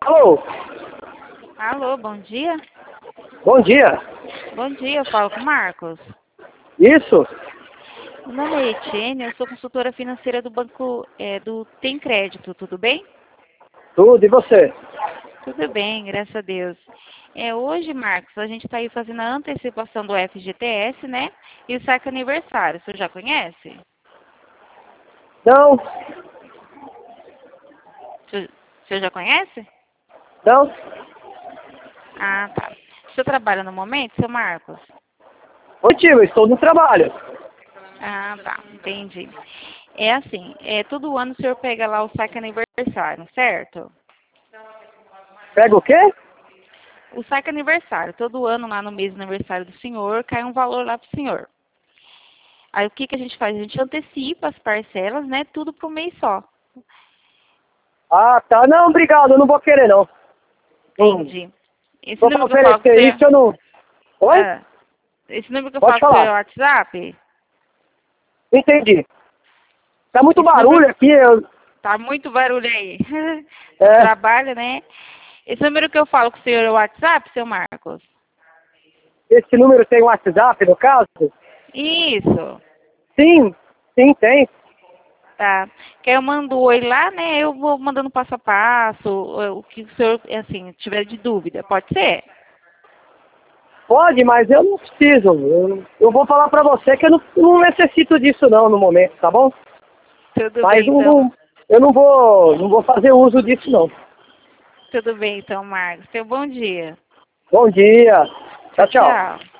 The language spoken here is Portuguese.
Alô? Alô, bom dia. Bom dia. Bom dia, eu falo com o Marcos. Isso? Meu nome é Etienne, eu sou consultora financeira do banco do Tem Crédito, tudo bem? Tudo, e você? Tudo bem, graças a Deus. Hoje, Marcos, a gente está aí fazendo a antecipação do FGTS, né? E o saque aniversário, você já conhece? Não? Você já conhece? Não? Ah, tá. Você trabalha no momento, seu Marcos? Oi, tio, eu estou no trabalho. Ah, tá, entendi. É assim, todo ano o senhor pega lá o saque aniversário, certo? Pega o quê? O saque aniversário, todo ano lá no mês do aniversário do senhor, cai um valor lá pro senhor. Aí o que que a gente faz? A gente antecipa as parcelas, né? Tudo pro mês só. Ah, tá. Não, obrigado, eu não vou querer, não. Não Entendi. Esse vou pra número que eu falo com o oferecer senhor. isso, eu não... Oi? Ah, esse número que eu Pode falo com o senhor é falar. o WhatsApp? Entendi. Tá muito Esse número barulho aqui, eu... tá muito barulho aí. No É, trabalho, né? Esse número que eu falo com o senhor é o WhatsApp, seu Marcos? esse número tem WhatsApp, no caso? Isso. Sim, sim, tem. Tá. Que aí eu mando oi lá, né? Eu vou mandando passo a passo, o que o senhor, assim, tiver de dúvida. Pode ser? Pode, mas eu não preciso. Eu vou falar pra você que eu não necessito disso, não, no momento, tá bom? Tudo Mas bem, então. eu não vou fazer uso disso, não. Tudo bem, então, Marcos. Tenha um bom dia. Bom dia. Tchau, Tchau, tchau. tchau.